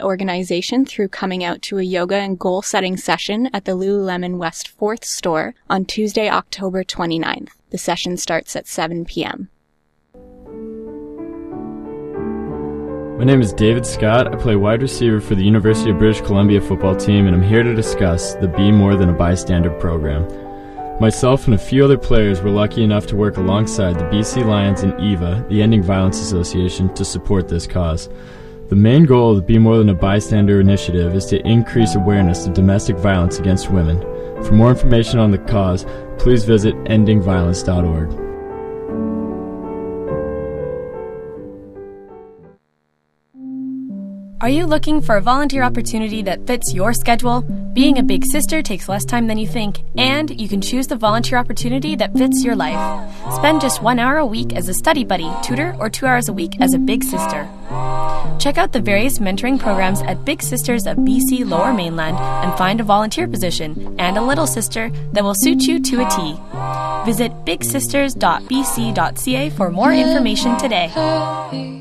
organization through coming out to a yoga and goal-setting session at the Lululemon West 4th store on Tuesday, October 29th. The session starts at 7 p.m. My name is David Scott. I play wide receiver for the University of British Columbia football team, and I'm here to discuss the Be More Than a Bystander program. Myself and a few other players were lucky enough to work alongside the BC Lions and EVA, the Ending Violence Association, to support this cause. The main goal of the Be More Than a Bystander initiative is to increase awareness of domestic violence against women. For more information on the cause, please visit endingviolence.org. Are you looking for a volunteer opportunity that fits your schedule? Being a big sister takes less time than you think, and you can choose the volunteer opportunity that fits your life. Spend just 1 hour a week as a study buddy, tutor, or 2 hours a week as a big sister. Check out the various mentoring programs at Big Sisters of BC Lower Mainland and find a volunteer position and a little sister that will suit you to a T. Visit bigsisters.bc.ca for more information today.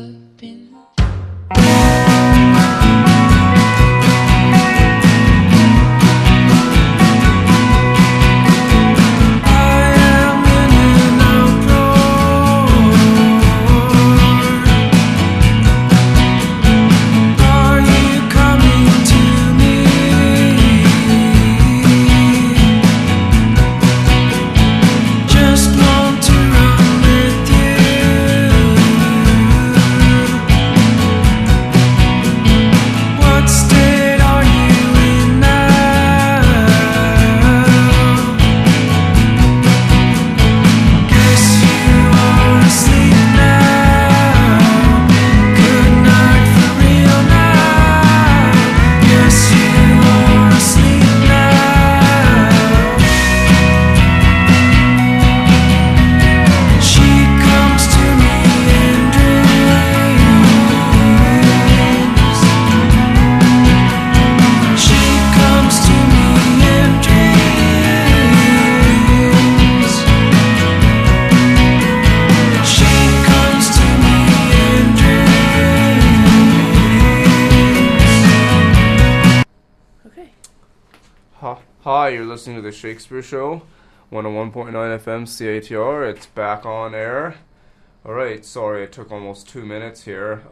Hi, you're listening to The Shakespeare Show, 101.9 FM CITR. It's back on air. Alright, sorry it took almost 2 minutes here.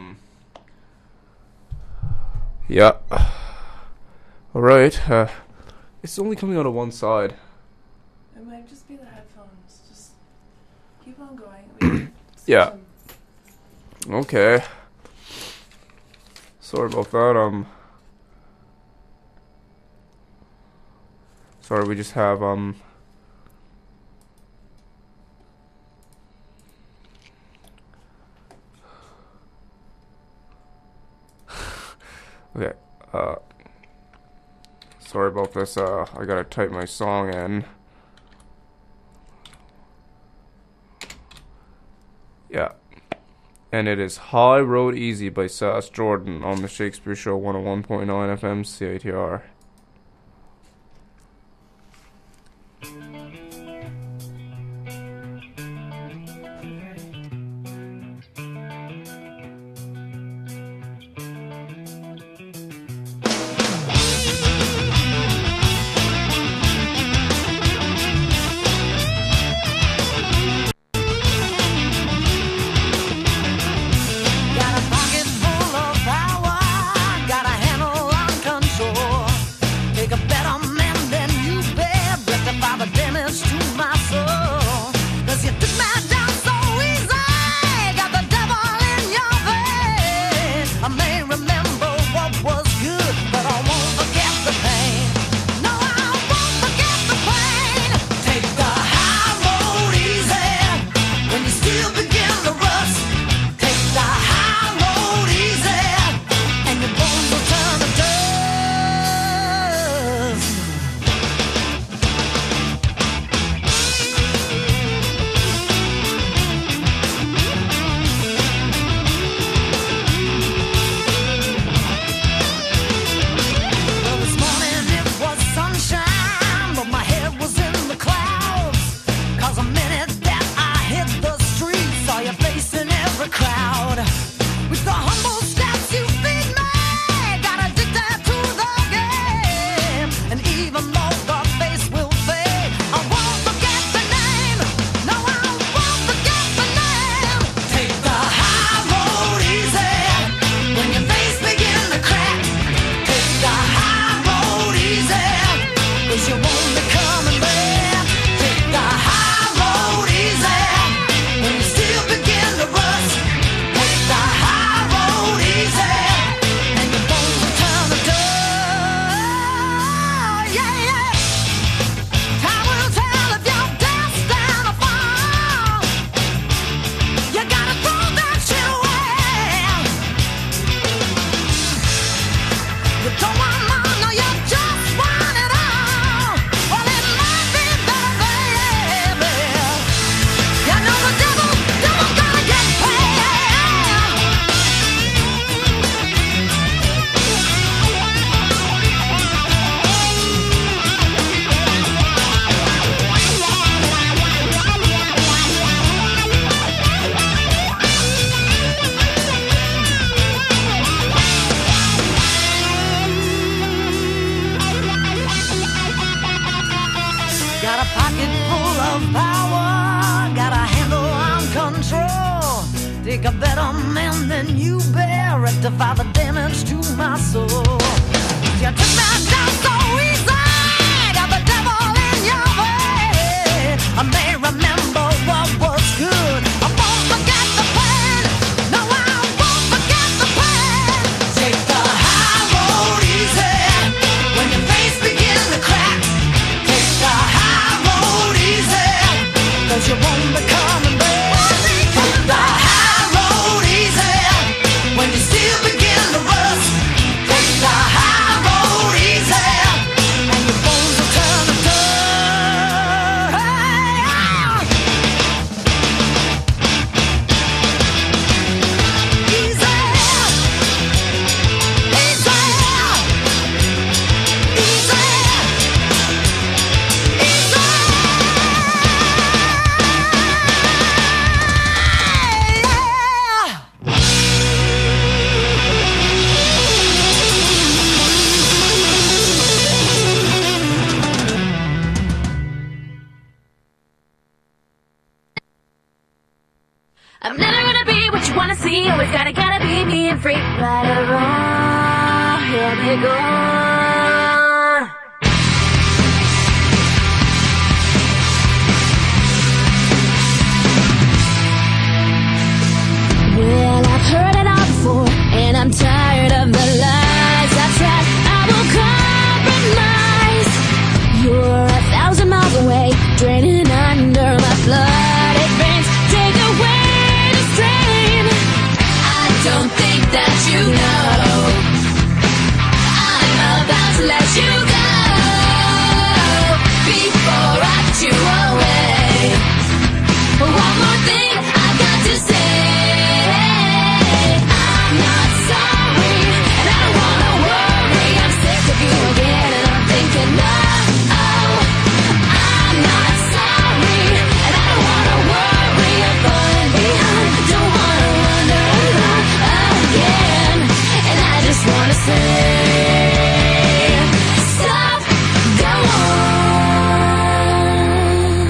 Yeah. Alright, it's only coming out of one side. It might just be the headphones. Just keep on going. Yeah. Okay. Sorry about that. Sorry, we just have, okay, sorry about this, I gotta type my song in. Yeah. And it is High Road Easy by Sass Jordan on the Shakespeare Show, 101.9 FM CITR. Got a pocket full of power, got a handle on control. make a better man than you bear. Rectify the damage to my soul. You took me down so easy, got the devil in your way. I may remember what was good, I won't forget the pain. No, I won't forget the pain. Take the high road easy when your face begins to crack. Take the high road easy, 'cause you won't be coming back. Take the high road easy when you still begin to rust. Take the high road easy and your bones will turn to dust. Easy, I'm never gonna be what you wanna see. Always gotta be me and free. Right or wrong, here we go. Well, I've heard it all before, and I'm tired of the lies I've said. I will compromise. You're 1,000 miles away, draining under my flooded veins. Take away the strain. I don't think that you know I'm about to let you go before I put you away. One more thing I've got to say. I'm not sorry, and I don't wanna worry. I'm sick of you again, and I'm thinking, no, I'm not sorry, and I don't wanna worry. I'm falling behind, don't wanna wonder again, and I just wanna say, stop, go on.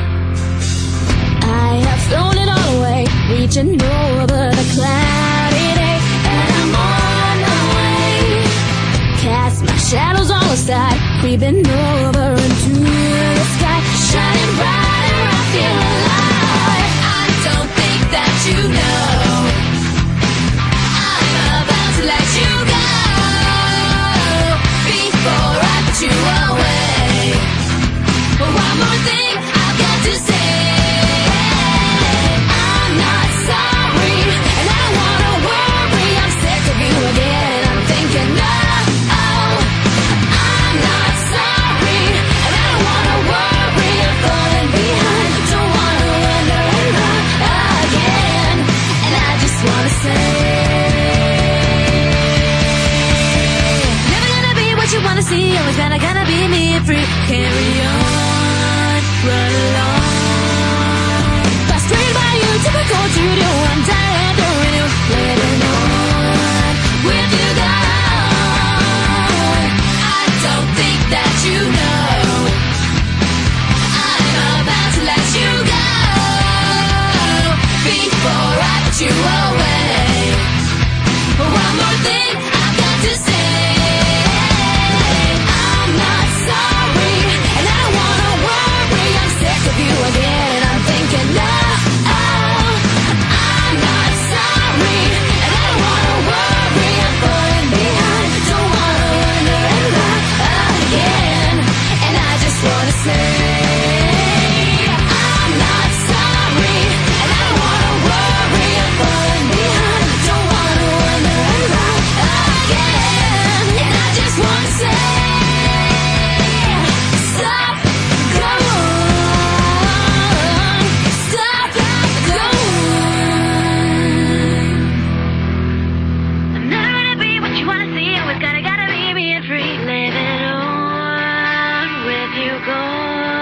I have thrown it all away, reaching over the cloudy day, and I'm on my way. Cast my shadows all aside, creeping over into the sky, shining brighter, I feel alive. I don't think that you know I'm about to let you go before I put you away. One more thing I've got to say. I'm not sorry, and I don't wanna worry. I'm sick of you again, and I'm thinking, no, I'm not sorry, and I don't wanna worry. I'm falling behind, don't wanna wonder again, and I just wanna say, never gonna be what you wanna see. Always gonna be me and free. Carry on, run along. Frustrated by you, typical to do. I'm tired of renew, living on with you gone. I don't think that you know I'm about to let you go before I put you away. One more thing I've got to say. I'm not sorry, and I don't wanna worry. I'm sick of you again, and I'm thinking, no, I'm not sorry, and I don't wanna worry. I'm falling behind, don't wanna wonder again, and I just wanna say, I'm not sorry, and I don't wanna worry. I'm falling behind, don't wanna wonder again, and I just wanna say, stop, go on, stop, go on. I'm never gonna be what you wanna see. Always gotta be me and free. Living on with you gone.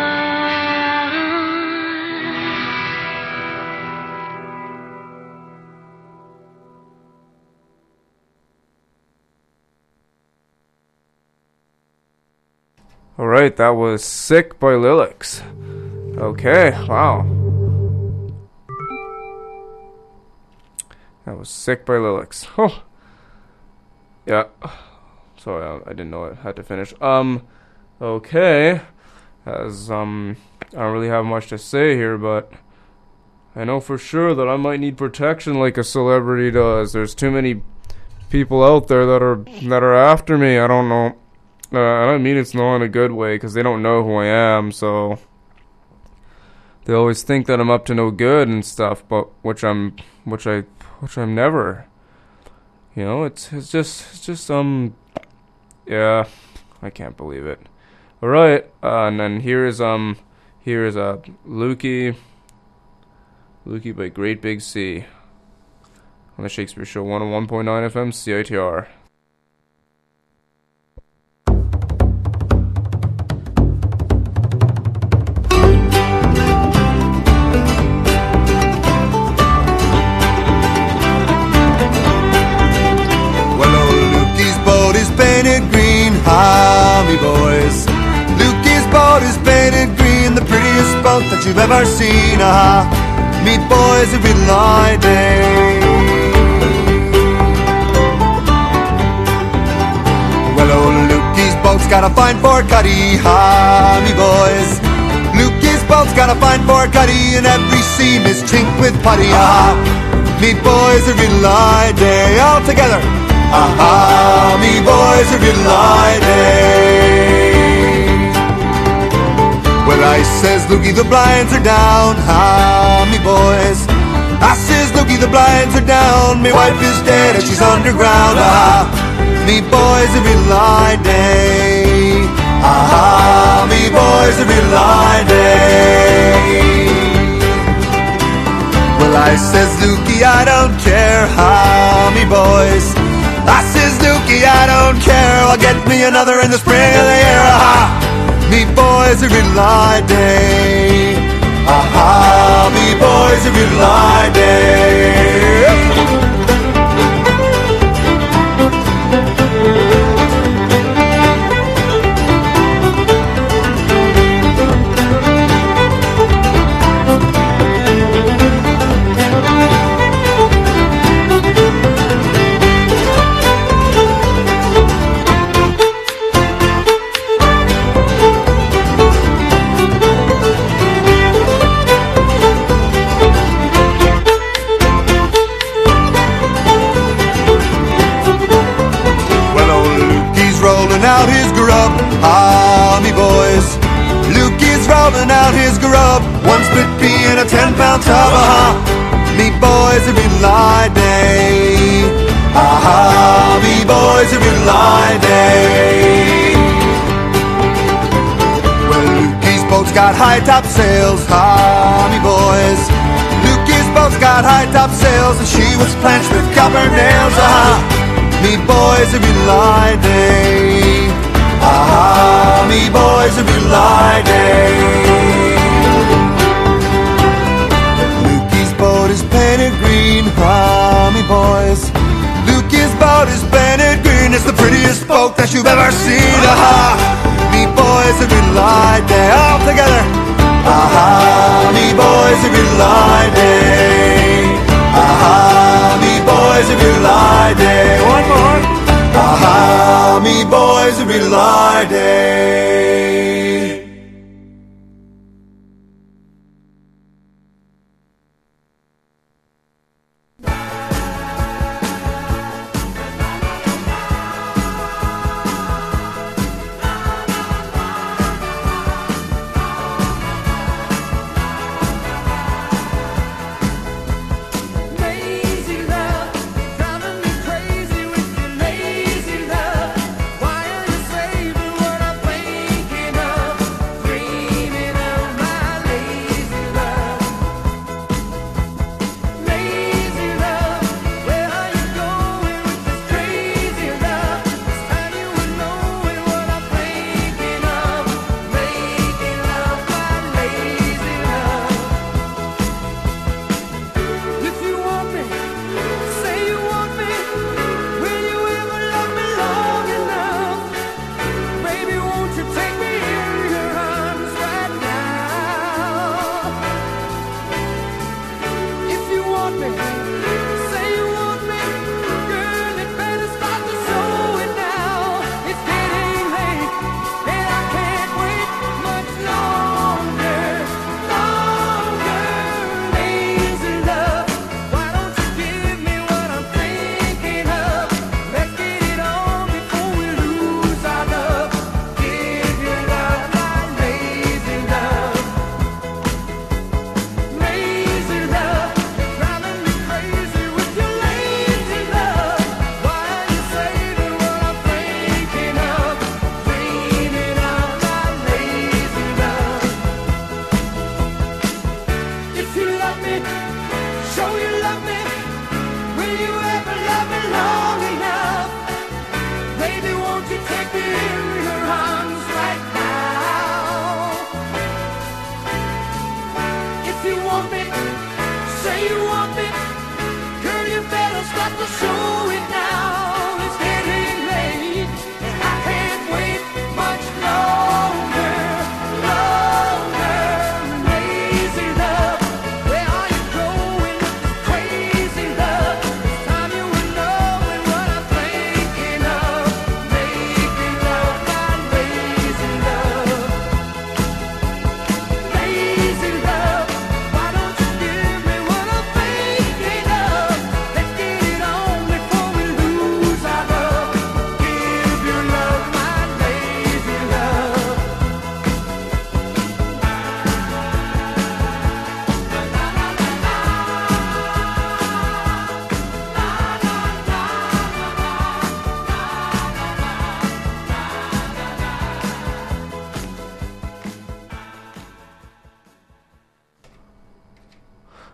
Alright, that was Sick by Lilix. Okay, wow. That was Sick by Lilix. Oh. Yeah. Sorry, I didn't know I had to finish. Okay. As, I don't really have much to say here, but I know for sure that I might need protection like a celebrity does. There's too many people out there that are after me. I don't know. I don't mean it's not in a good way, because they don't know who I am, so they always think that I'm up to no good and stuff, but which I'm never. You know, it's just yeah, I can't believe it. All right, and then here is Lukey by Great Big Sea on the Shakespeare Show 101.9 FM CITR. Me boys, Lukey's boat is painted green, the prettiest boat that you've ever seen. Me boys, every lie day. Well, old Lukey's boat's got a fine Ford Cuddy. Me boys, Lukey's boat's got a fine Ford Cuddy, and every seam is chinked with putty. Me boys, every lie day. All together. Me boys, every lie day. Well, I says, Lukey, the blinds are down. Me boys. I says, Lukey, the blinds are down. Me wife is dead and she's underground. Me boys, every lie day. Me boys, every lie day. Well, I says, Lukey, I don't care. Me boys. I says, Lukey, I don't care. I'll get me another in the spring of the year. Me boys, every lie day. Me boys, every lie day. Out his grub, me boys. Lukey's rolling out his grub, 1 split pea in a 10-pound tub. Me boys, every lie day. Me boys, every lie day. Well, Lukey's boat's got high top sails. Me boys. Lukey's boat's got high top sails, and she was planched with copper nails. Me boys, every lie day. Me boys, every lie day. Lukey's boat is painted green. Me boys. Lukey's boat is painted green. It's the prettiest boat that you've ever seen. Me boys, every lie day. All together. Me boys, every lie day. Me boys, every lie day. One more. Me boys, every lie day. Crazy with your lazy love. Why are you saving what I play?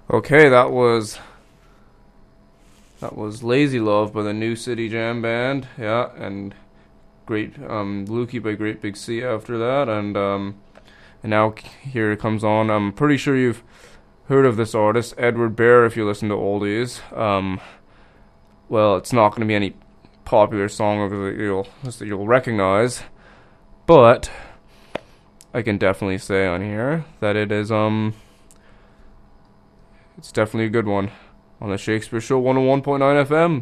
Okay, that was Lazy Love by the New City Jam Band. Yeah, and great Lukey by Great Big Sea after that, and now here it comes on. I'm pretty sure you've heard of this artist, Edward Bear, if you listen to oldies. Well, it's not going to be any popular song that you'll recognize, but I can definitely say on here that it is it's definitely a good one on the Shakespeare Show 101.9 FM.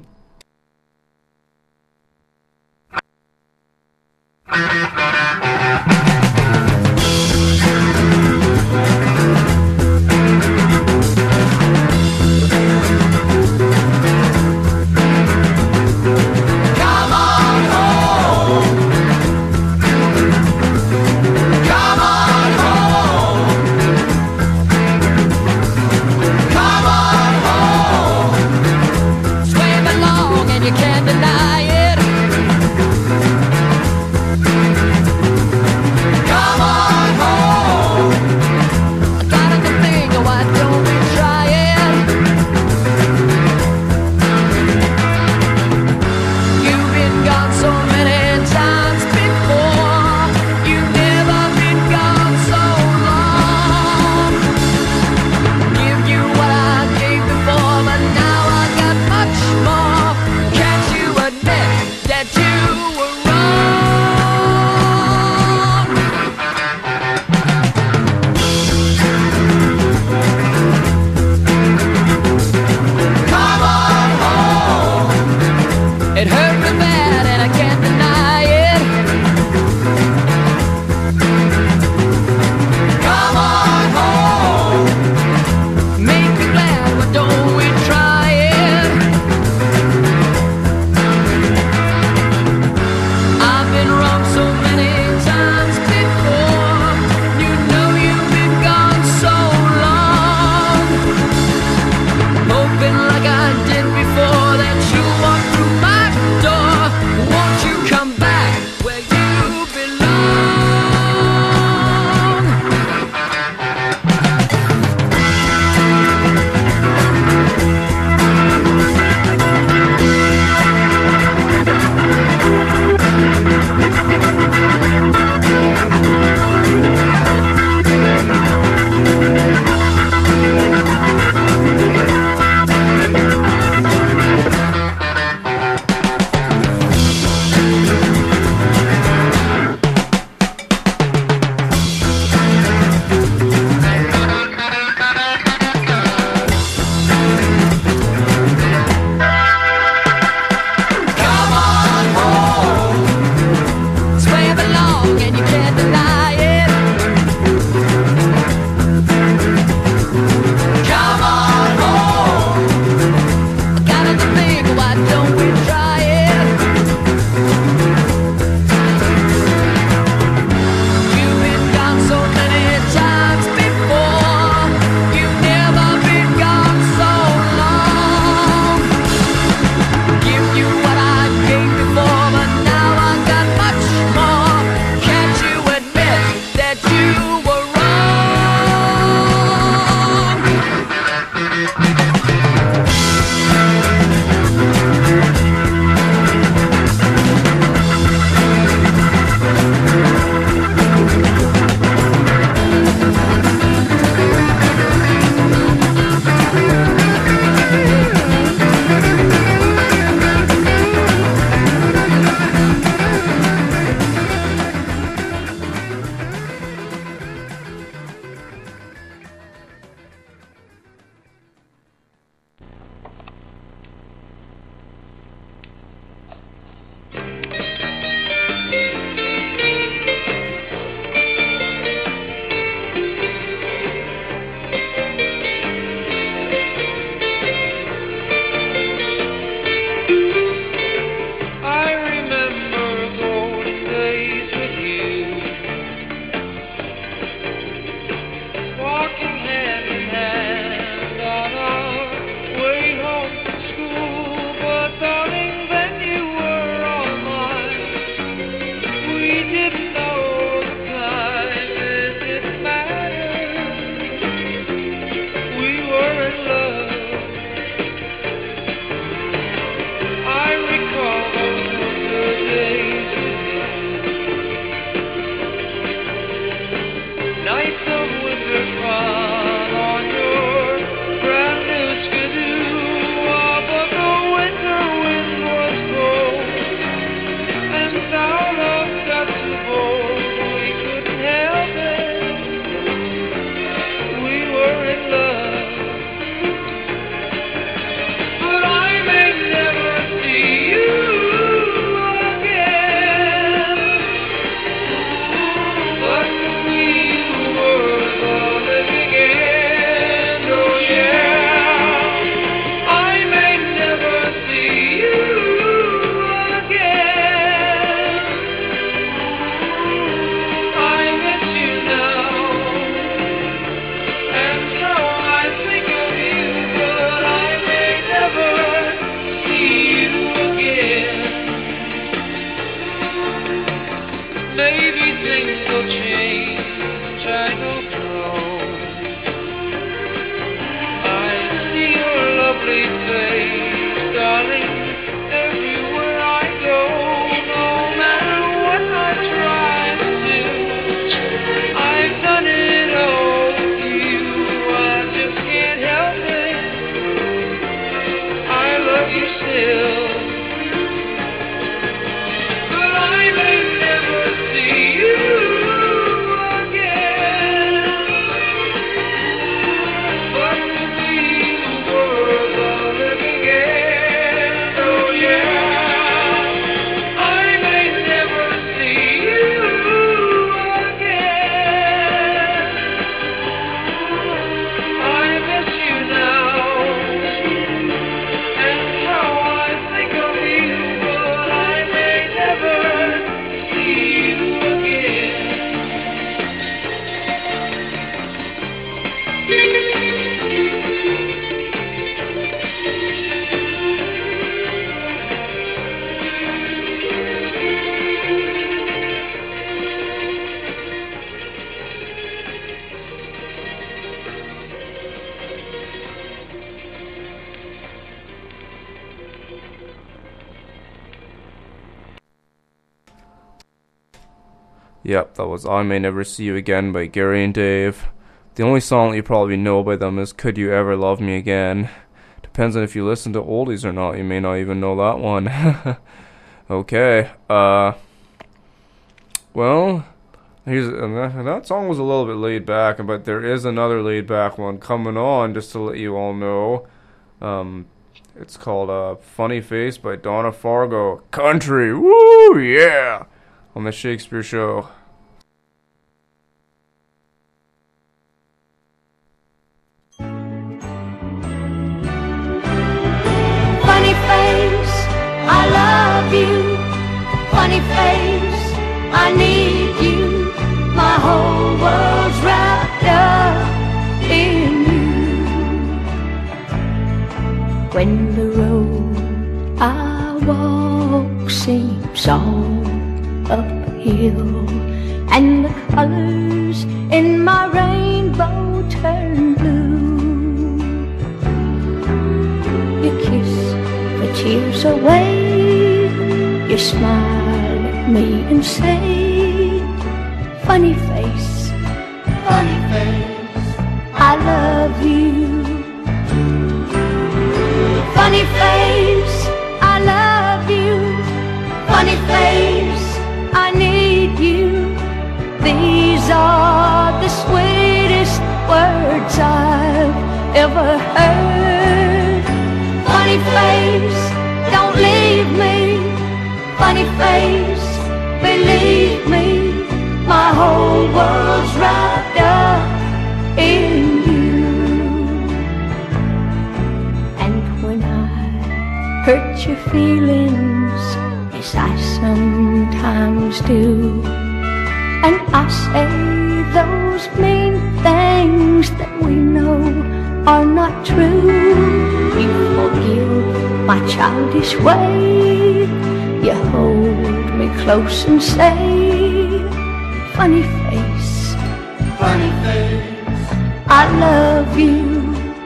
maybe things will change, I don't know. I see your lovely face, darling, everywhere I go. No matter what I try to do, I've done it all with you. I just can't help it. I love you still. But I may never see you again. But to me the world's a living end. Oh yeah. I may never see you again. I miss you now, and how I think of you, but I may never see you again. Yep, that was I May Never See You Again by Gary and Dave. The only song that you probably know by them is Could You Ever Love Me Again. Depends on if you listen to oldies or not. You may not even know that one. Okay, well, that song was a little bit laid back, but there is another laid back one coming on, just to let you all know. It's called Funny Face by Donna Fargo. Country, woo, yeah! On the Shakespeare Show. Funny face, I love you. Funny face, I need you. My whole world's wrapped up in you. When the road I walk seems all uphill, and the colors in my rainbow turn blue, you kiss the tears away, you smile at me and say, funny face, I love you. Funny face, I love you. Funny face, I need you. These are the sweetest words I've ever heard. Funny face, don't leave me. Funny face, believe me. My whole world's wrapped up in you. And when I hurt your feelings, as I sometimes do, and I say those mean things that we know are not true, you forgive my childish way. You hold me close and say, funny face, I love you.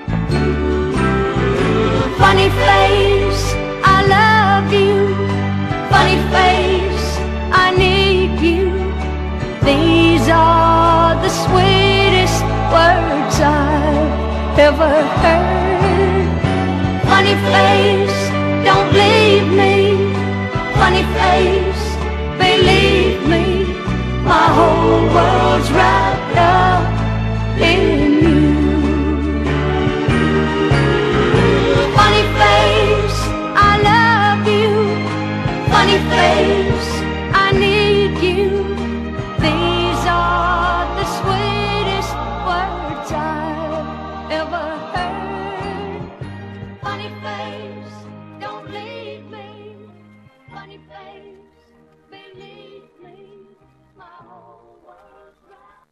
Funny face, I love you. Funny face, I need you. These are the sweetest words I've ever heard. Funny face, don't leave me. Funny face, believe me. My whole world's wrapped up in you. Funny face, I love you. Funny face, I need you. These are the sweetest words I've ever heard. Funny face, don't leave me. Funny face, believe me. My whole world's wrapped.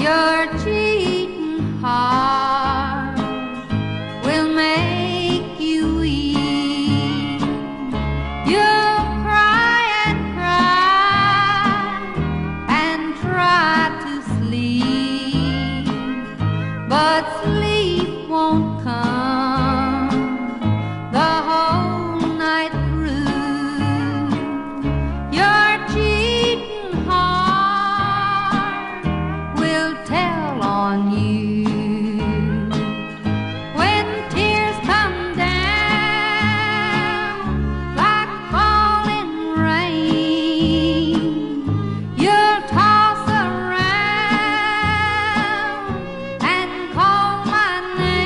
Your cheating heart will make you weep. You'll cry and cry and try to sleep, but sleep won't come the whole night through. Your cheating heart will tell on you. When tears come down like falling rain, you'll toss around and call my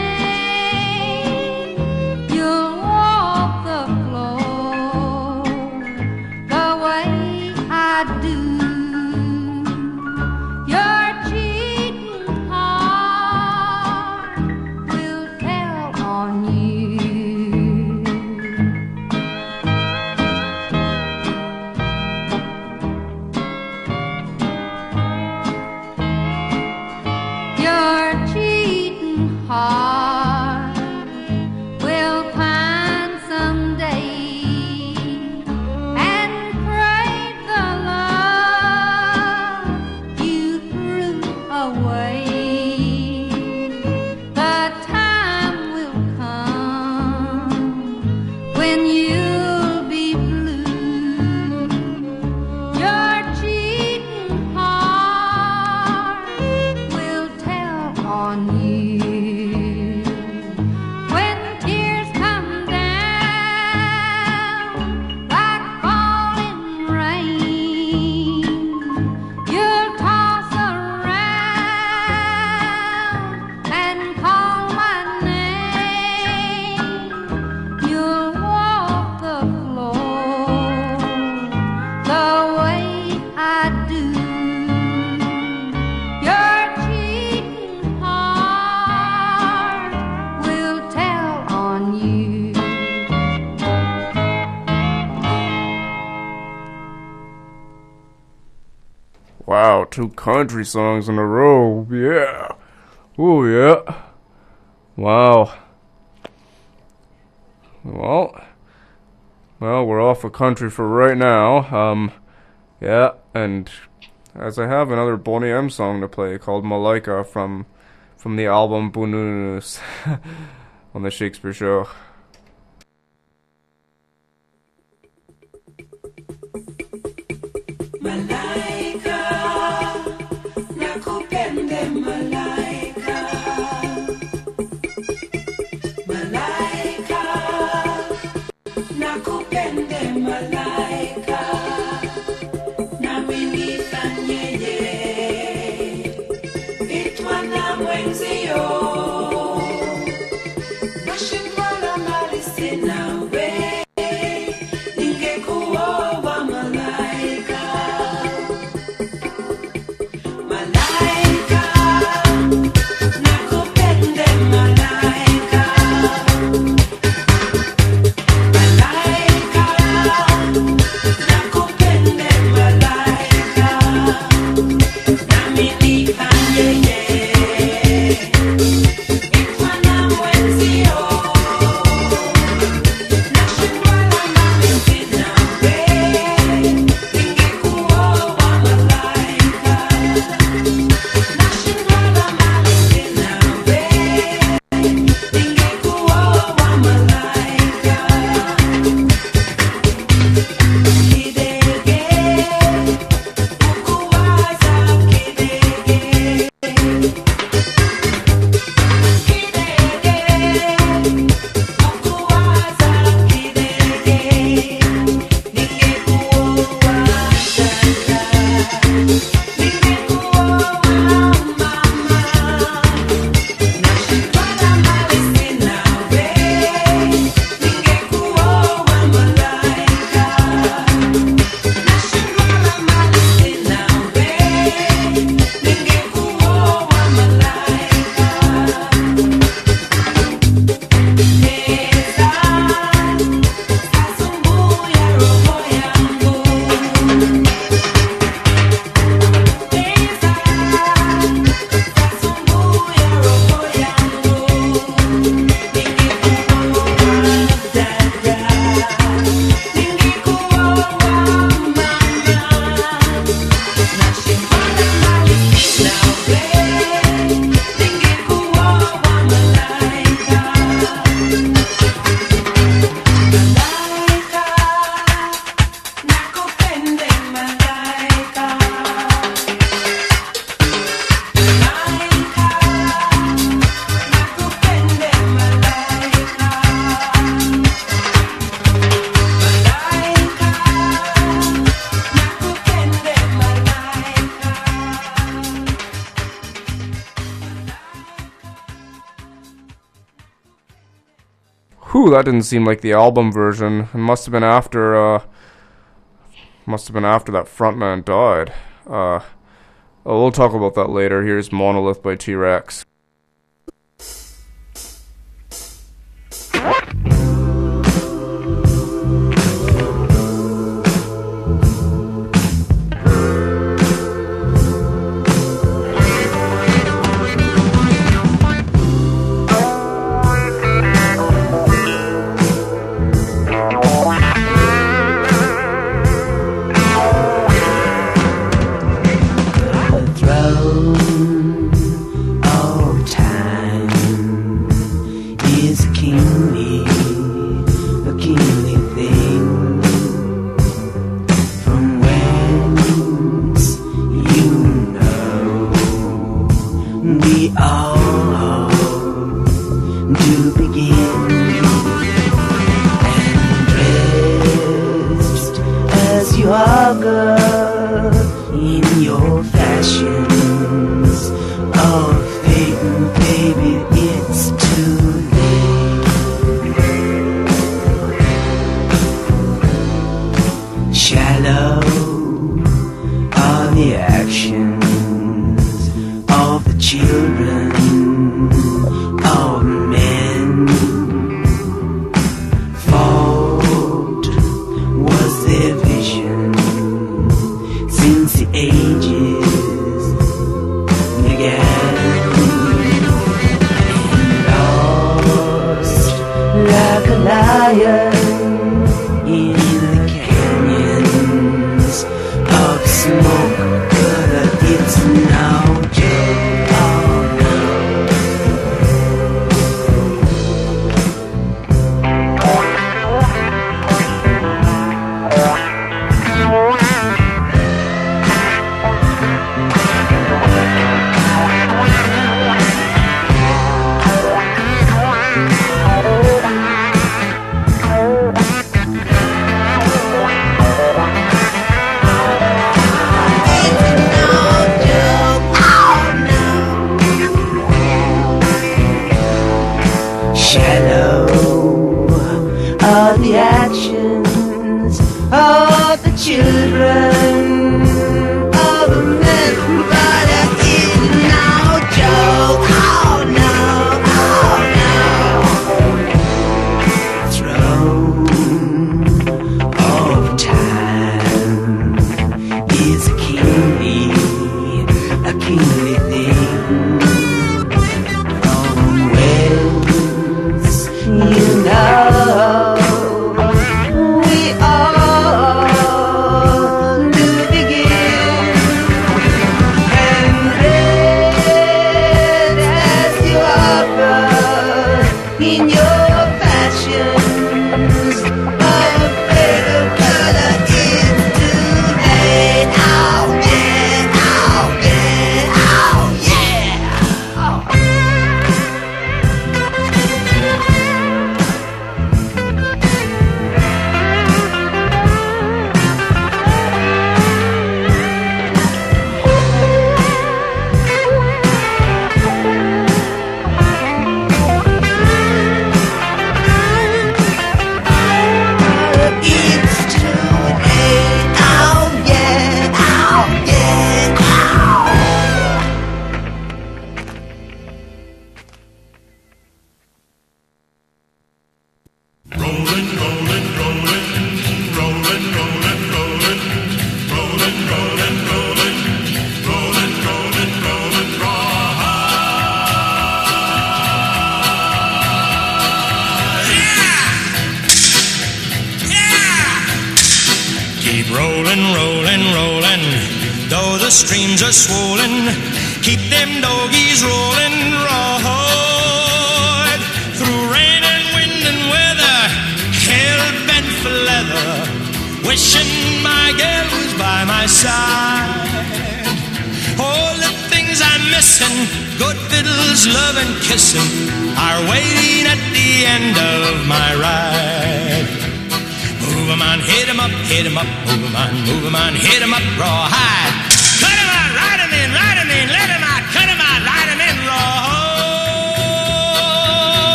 name. You'll walk the floor the way I do. Your cheating heart will tell on you. Your cheating heart will pine someday and crave the love you threw away. The time will come when you'll be blue. Your cheating heart will tell on you. When tears come down like falling rain, you'll toss around and call my name. You'll walk the floor the way I do. Your cheating heart will tell on you. Wow, 2 country songs in a row. Yeah. Oh, yeah. Wow. Well, we're off of country for right now. Yeah, and as I have another Boney M song to play called Malaika from the album Bununus on the Shakespeare Show. Malaika, nakupende malaika. Malaika, nakupende malaika. Nami nifanyeje, itwa na mwenzio. Nashindwa na Whew, that didn't seem like the album version. It must have been after that frontman died. We'll talk about that later. Here's Monolith by T-Rex.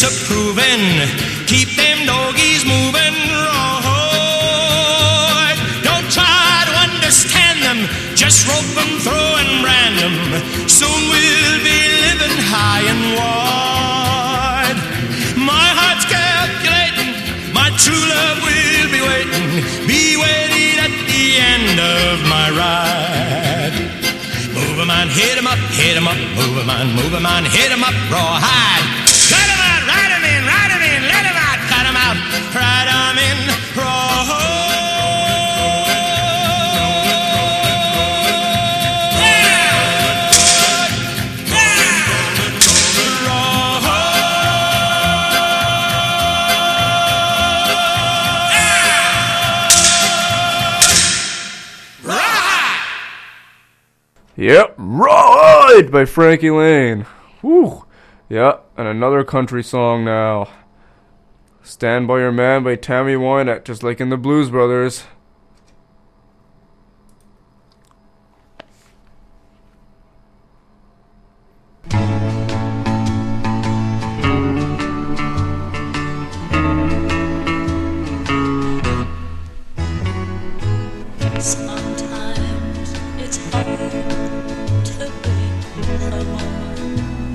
disapproving. Keep them doggies moving right. Don't try to understand them, just rope them, throw and brand them. Soon we'll be living high and wide. My heart's calculating, my true love will be waiting. Be waiting at the end of my ride. Move 'em on, hit 'em up, move 'em on, hit 'em up, rawhide. Cut 'em out, ride 'em in, let 'em out, cut 'em out, ride 'em in, rawhide. Yep, Rawhide by Frankie Lane. Whew. Yeah, and another country song now. Stand By Your Man by Tammy Wynette, just like in the Blues Brothers. Sometimes it's hard to be alone,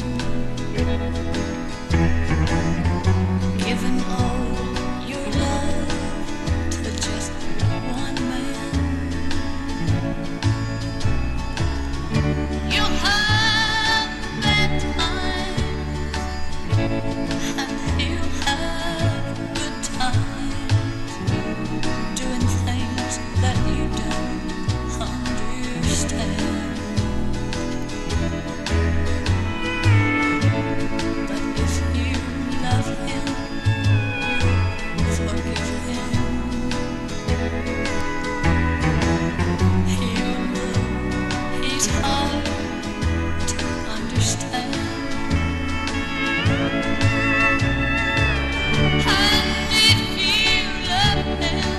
giving all your love to just one man. You have bad times and you have good times, doing things that you don't understand. But if you love him, you forgive him. You know he's hard to understand. And if you love him,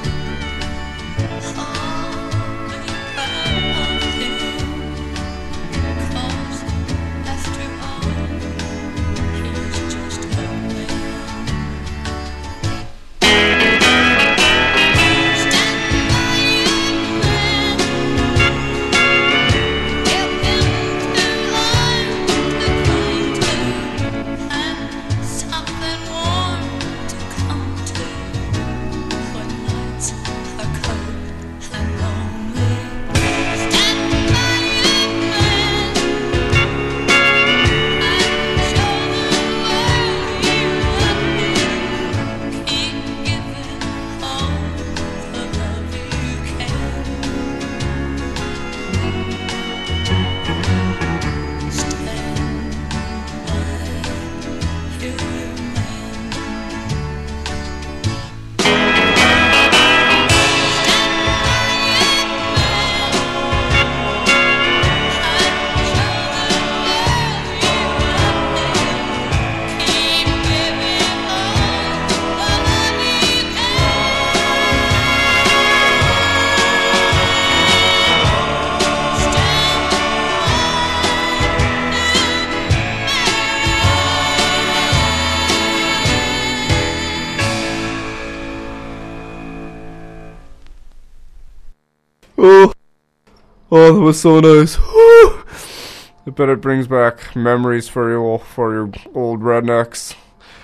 Oh, that was so nice. Whew. I bet it brings back memories for your old rednecks.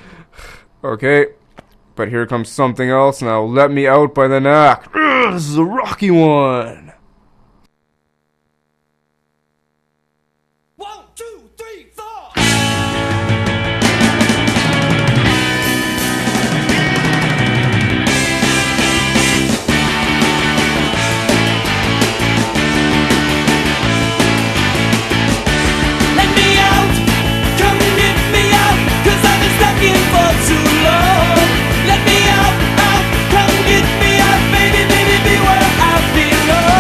Okay, but here comes something else now. Let Me Out by the Knack. Ugh, this is a rocky one. Let me out, come get me out, baby, be where I belong.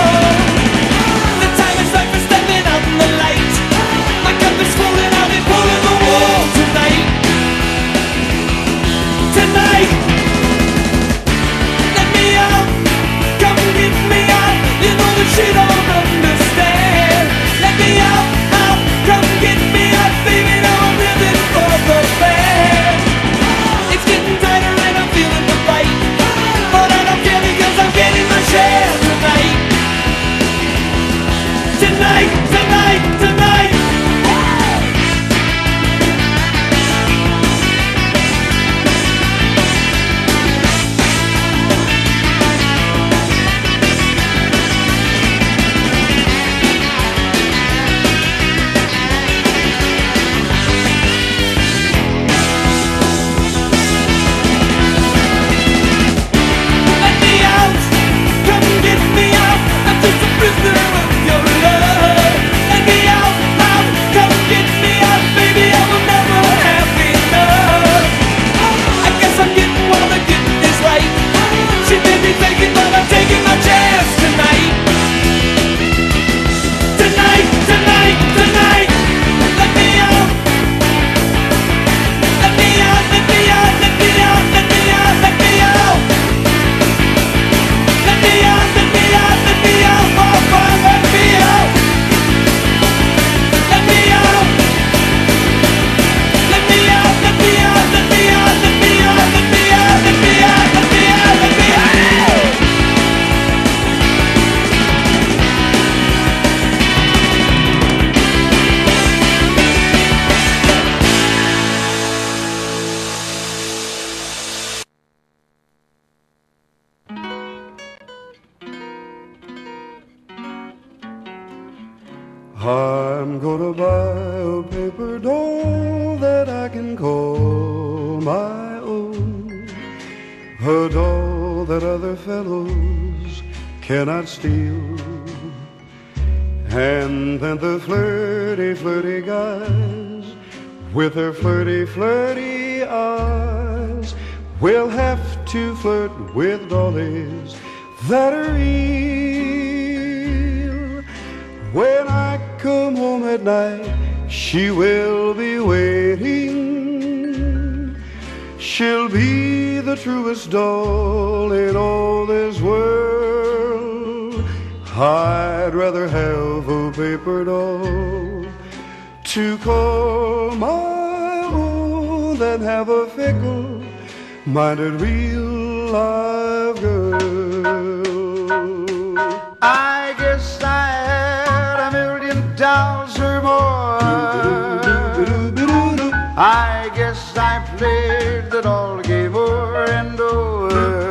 I'm gonna buy a paper doll that I can call my own, a doll that other fellows cannot steal. And then the flirty, flirty guys with their flirty, flirty eyes will have to flirt with dollies that are real. When I come home at night, she will be waiting. She'll be the truest doll in all this world. I'd rather have a paper doll to call my own than have a fickle-minded real live girl. I guess I had $1 million or more. I guess I played the doll game o'er and over.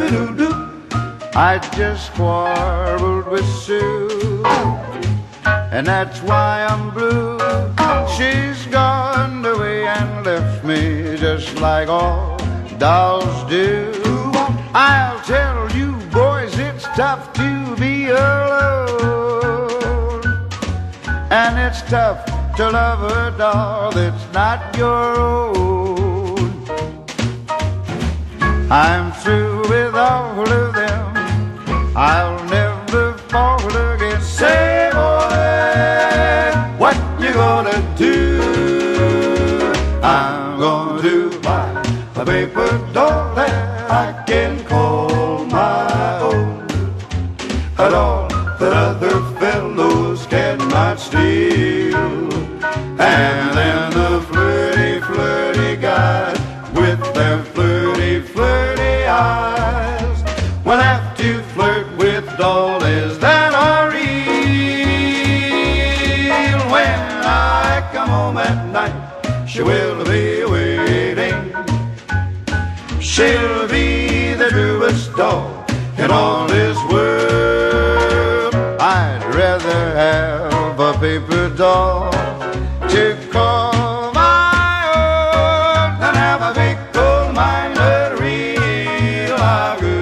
I just quarreled with Sue, and that's why I'm blue. She's gone away and left me just like all dolls do. I'll tell you boys, it's tough to be alone, and it's tough to love a doll that's not your own. I'm through with all of them, I'll never fall again. Say, boy, what you gonna do? I'm gonna buy a paper doll that I can call my own, a doll that other fellows cannot steal. And then the flirty, flirty guys with their flirty, flirty eyes will have to flirt with dollies that are real. When I come home at night, she will be waiting. She'll be the truest doll in all this world. I'd rather have a paper doll to call my own than have a fickle-minded real live girl.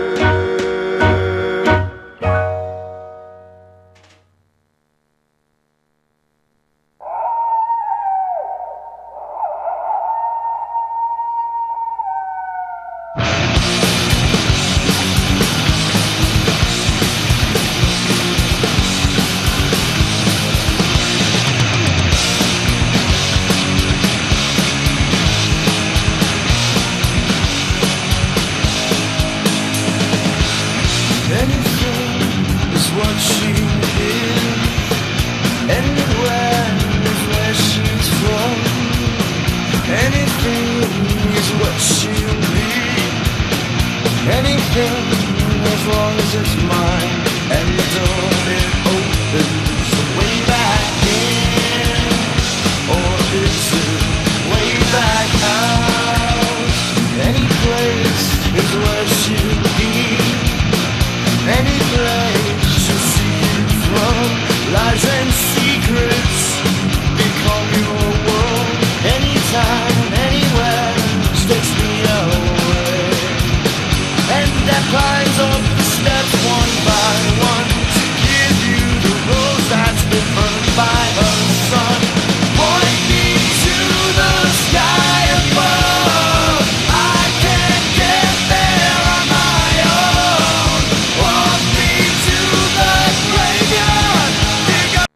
As long as it's mine, and the door it opens way back in, or is it way back out? Any place is where she'll be, any place she'll see you from. Lies and secrets become your world. Anytime, anywhere, takes me away. And that climbs up the steps one by one to give you the rose that's been burned by her sun. Point me to the sky above, I can't get there on my own. Walk me to the graveyard, dig up.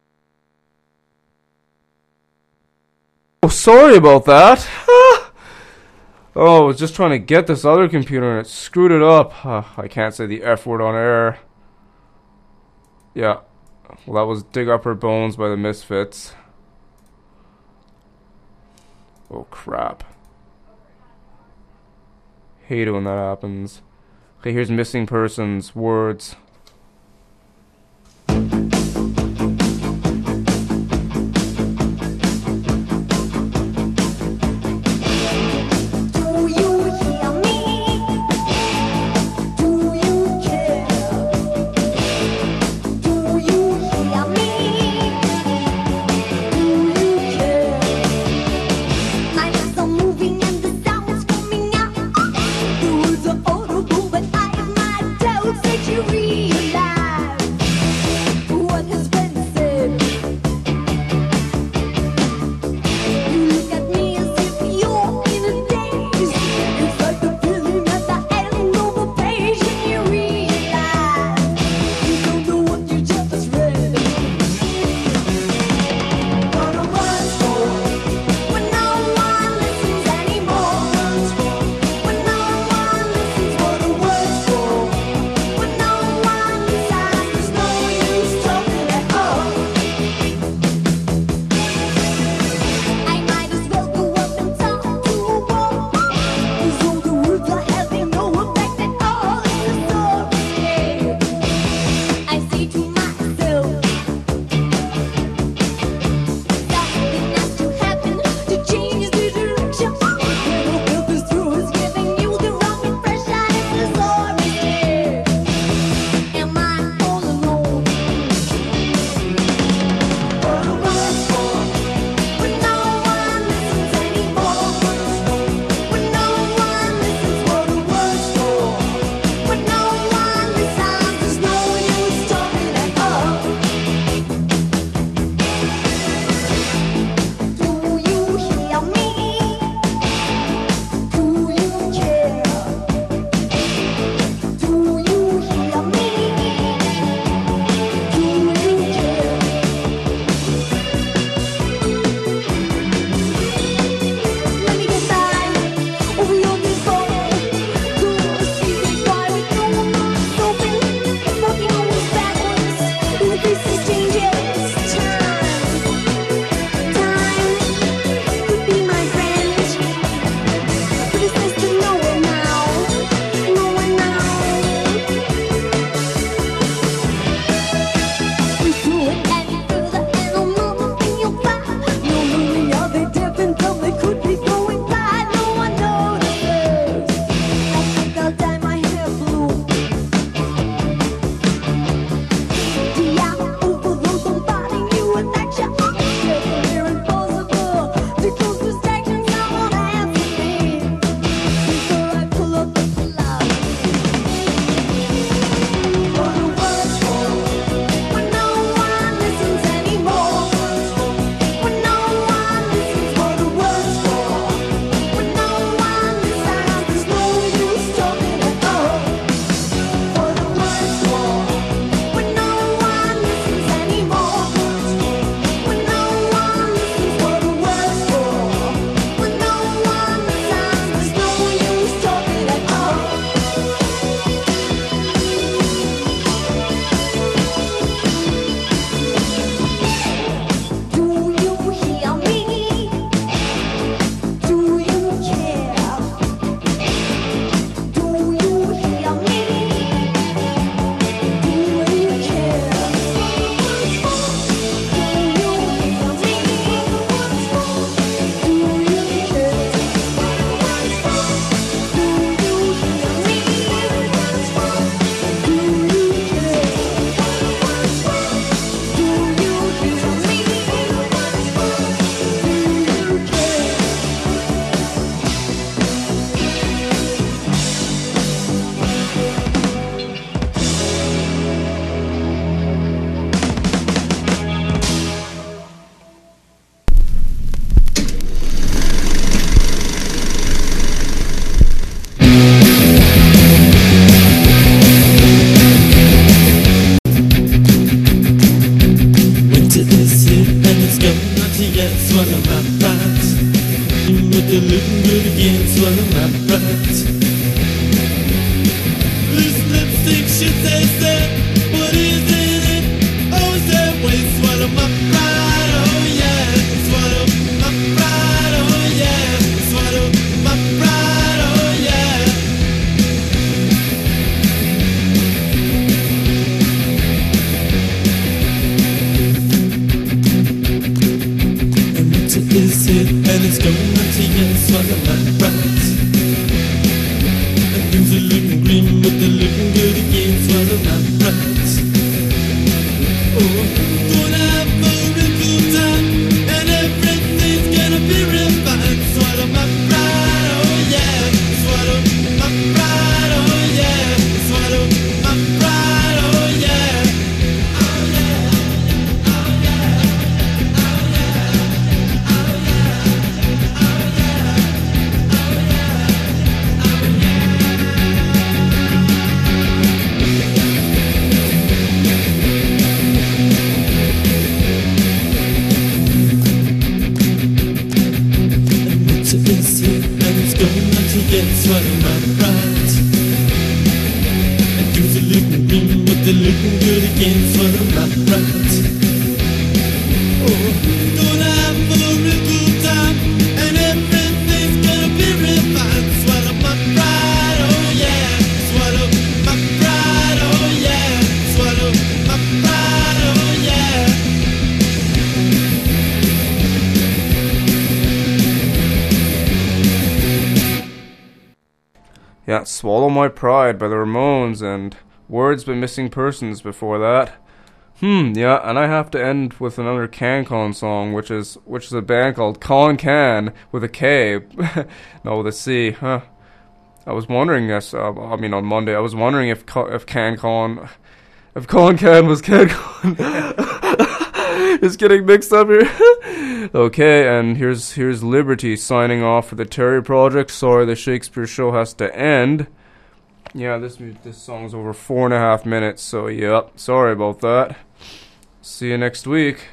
Oh, sorry about that. Oh, I was just trying to get this other computer and it screwed it up. I can't say the F word on air. Yeah. Well, that was Dig Up Her Bones by the Misfits. Oh, crap. Hate it when that happens. Okay, here's Missing Persons, Words. Do you hear me? swallow my pride. Loose lipstick, shit they said, what is in it? Oh, say, wait, swallow my pride, oh yeah, swallow my pride, oh yeah, swallow my pride, oh yeah. And winter is here, and it's going to get swallow my pride. And things are looking green, but they're looking good again, swallow my pride. Oh, gonna have a real cool time, and everything's gonna be real fine. Swallow my pride, oh yeah, swallow my pride, oh yeah, swallow my pride, oh yeah. Get swallow my pride. And things are looking green, but they're looking good again. Swallow my pride. Oh, gonna have a real cool time, and everything's gonna be real fine. Swallow my pride, oh yeah. Swallow my pride, oh yeah. Swallow my pride, oh yeah. Yeah, Swallow My Pride by the Ramones, and Words by Missing Persons before that. Yeah, and I have to end with another CanCon song, which is a band called Con Can with a K. No, with a C. Huh. I was wondering this, on Monday, I was wondering if Con Can was CanCon. Just getting mixed up here. Okay, and here's Liberty signing off for the Terry Project. Sorry, the Shakespeare show has to end. Yeah, this song's over 4.5 minutes, so yep, sorry about that. See you next week.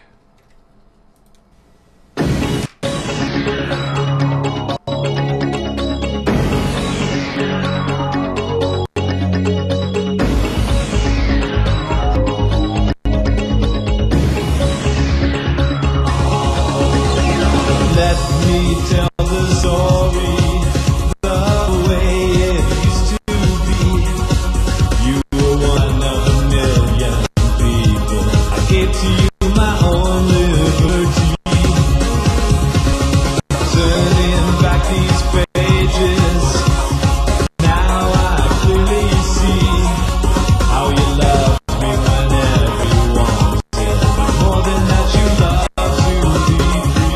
Let me tell the story the way it used to be. You were one of a million people. I gave to you my own liberty. Turning back these pages, now I clearly see how you love me when everyone said more than that you love to be free.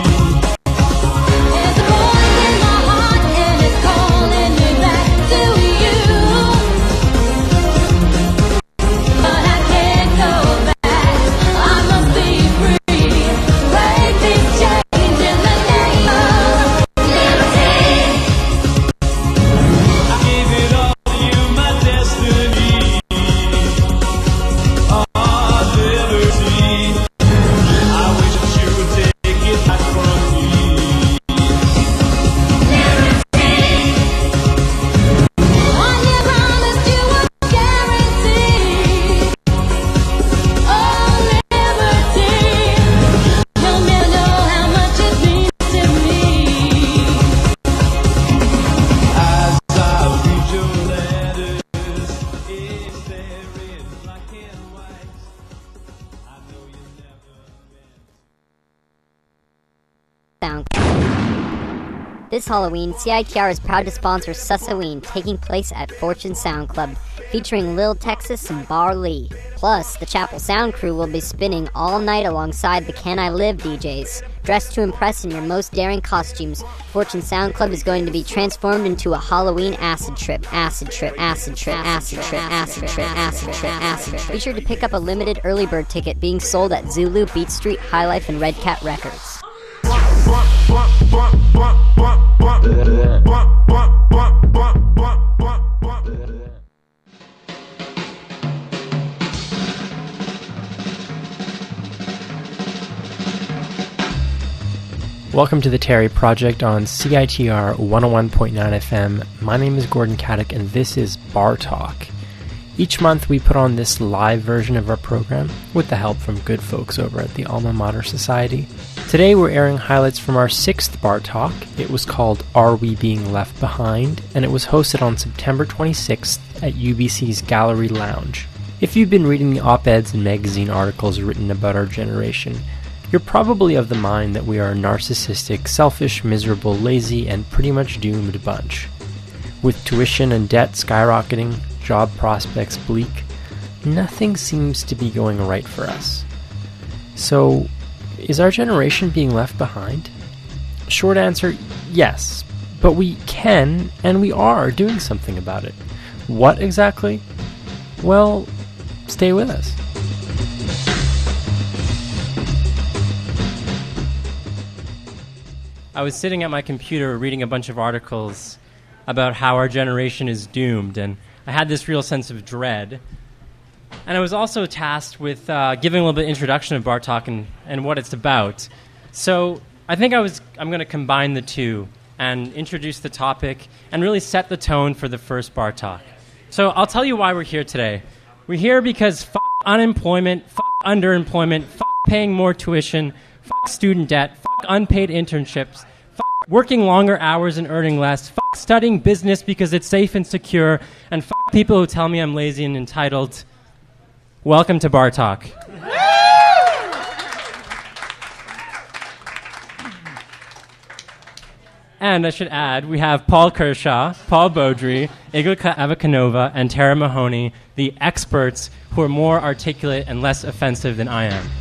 This Halloween, CITR is proud to sponsor Sussoween, taking place at Fortune Sound Club, featuring Lil Texas and Bar Lee. Plus, the Chapel Sound crew will be spinning all night alongside the Can I Live DJs. Dressed to impress in your most daring costumes, Fortune Sound Club is going to be transformed into a Halloween acid trip. Acid trip, acid trip, acid trip, acid trip, acid trip, acid trip. Be sure to pick up a limited early bird ticket being sold at Zulu, Beat Street, High Life, and Red Cat Records. Welcome to the Terry Project on CITR 101.9 FM. My name is Gordon Caddick, and this is Bar Talk. Each month we put on this live version of our program with the help from good folks over at the Alma Mater Society. Today we're airing highlights from our 6th Bar Talk. It was called Are We Being Left Behind? And it was hosted on September 26th at UBC's Gallery Lounge. If you've been reading the op-eds and magazine articles written about our generation, you're probably of the mind that we are a narcissistic, selfish, miserable, lazy, and pretty much doomed bunch. With tuition and debt skyrocketing, job prospects bleak, nothing seems to be going right for us. So, is our generation being left behind? Short answer, yes. But we can, and we are, doing something about it. What exactly? Well, stay with us. I was sitting at my computer reading a bunch of articles about how our generation is doomed, and I had this real sense of dread. And I was also tasked with giving a little bit of introduction of Bar Talk and what it's about. So I think I'm going to combine the two and introduce the topic and really set the tone for the first Bar Talk. So I'll tell you why we're here today. We're here because fuck unemployment, fuck underemployment, fuck paying more tuition, fuck student debt, fuck unpaid internships, fuck working longer hours and earning less, fuck studying business because it's safe and secure, and fuck people who tell me I'm lazy and entitled. Welcome to Bar Talk. And I should add, we have Paul Kershaw, Paul Beaudry, Igor Avakanova, and Tara Mahoney, the experts who are more articulate and less offensive than I am.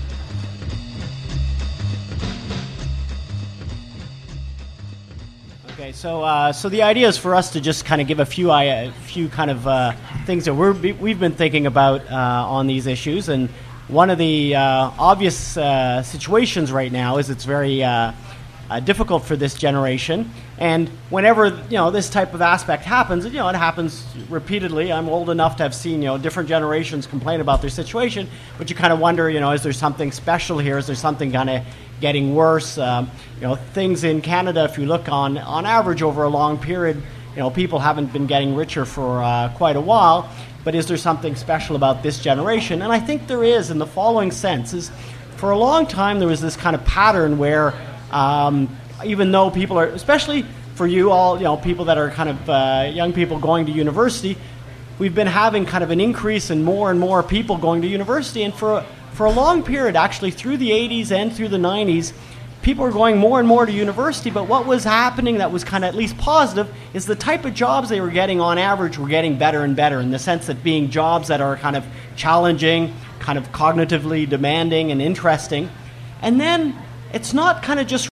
Okay, so the idea is for us to just kind of give a few kind of things that we've been thinking about on these issues, and one of the obvious situations right now is it's very difficult for this generation, and whenever this type of aspect happens, it happens repeatedly. I'm old enough to have seen different generations complain about their situation, but you kind of wonder, is there something special here? Is there something kind of getting worse? Things in Canada, if you look on average over a long period, people haven't been getting richer for quite a while, but is there something special about this generation? And I think there is, in the following sense. Is for a long time there was this kind of pattern where even though people are, especially for you all, people that are kind of young people going to university, we've been having kind of an increase in more and more people going to university, and for a long period, actually through the 80s and through the 90s, people were going more and more to university, but what was happening that was kind of at least positive is the type of jobs they were getting on average were getting better and better, in the sense that being jobs that are kind of challenging, kind of cognitively demanding and interesting. And then it's not kind of just